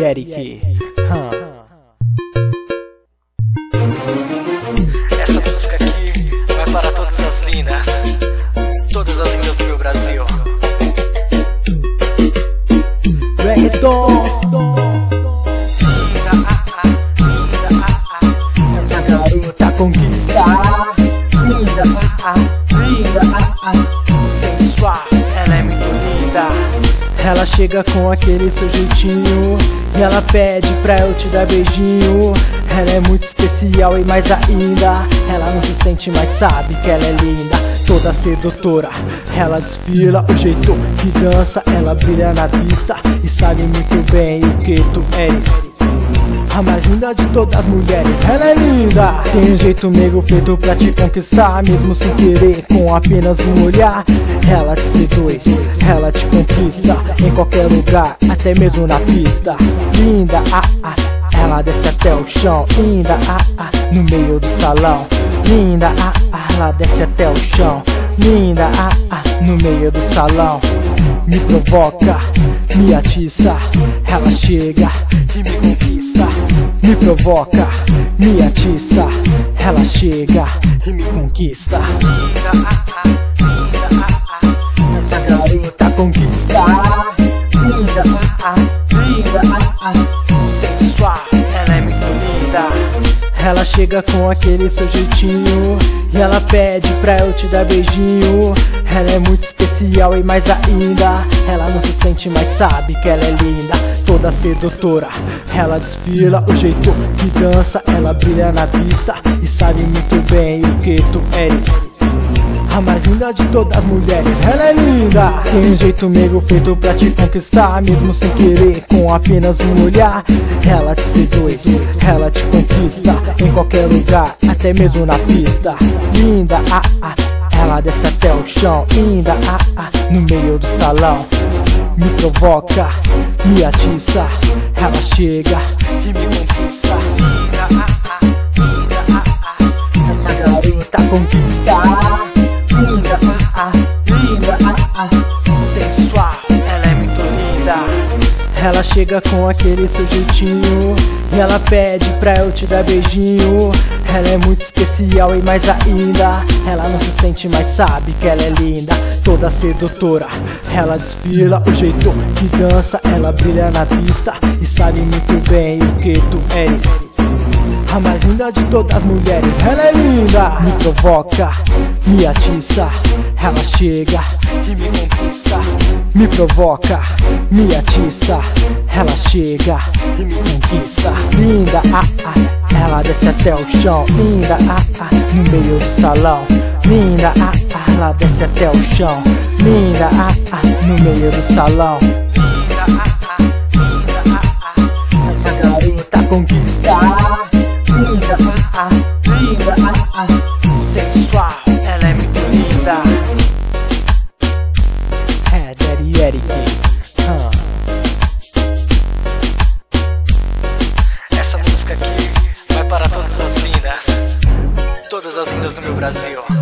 Eric. Essa música aqui vai para todas as lindas do meu Brasil. Reggaeton. Essa garota conquista. Linda, sensual, ela é muito linda. Ela chega com aquele seu jeitinho e ela pede pra eu te dar beijinho. Ela é muito especial e mais ainda, ela não se sente, mas sabe que ela é linda. Toda sedutora, ela desfila, o jeito que dança, ela brilha na vista e sabe muito bem o que tu és. A mais linda de todas as mulheres, ela é linda. Tem um jeito meio feito pra te conquistar, mesmo sem querer, com apenas um olhar. Ela te seduz, ela te conquista, em qualquer lugar, até mesmo na pista. Linda, ela desce até o chão. Linda, no meio do salão. Linda, ela desce até o chão. Linda, no meio do salão. Me provoca, me atiça, ela chega e me conquista. Me provoca, me atiça, ela chega e me conquista. Essa garota conquista. Linda, sensual, ela é muito linda. Ela chega com aquele seu jeitinho e ela pede pra eu te dar beijinho. Ela é muito especial e mais ainda, ela não se sente, mas sabe que ela é linda. Toda sedutora, ela desfila, o jeito que dança, ela brilha na vista e sabe muito bem o que tu és. A mais linda de todas as mulheres, ela é linda. Tem um jeito meio feito pra te conquistar, mesmo sem querer, com apenas um olhar. Ela te seduz, ela te conquista, em qualquer lugar, até mesmo na pista. Linda, ela desce até o chão. Linda, no meio do salão. Me provoca, me atiça, ela chega E me conquista. Essa garota conquista. Linda, sensual, ela é muito linda. Ela chega com aquele seu jeitinho e ela pede pra eu te dar beijinho. Ela é muito especial e mais ainda, ela não se sente, mas sabe que ela é linda. Toda sedutora, ela desfila, o jeito que dança, ela brilha na vista e sabe muito bem o que tu és. A mais linda de todas as mulheres, ela é linda. Me provoca, me atiça, ela chega E me conquista. me provoca, me atiça, ela chega E me conquista. Linda, ela desce até o chão. Linda, no meio do salão. Linda, ela desce até o chão. Linda, no meio do salão. Essa garota conquista. Linda, sensual, ela é muito linda. É, Daddy Eric. Essa música aqui vai para todas as lindas do meu Brasil.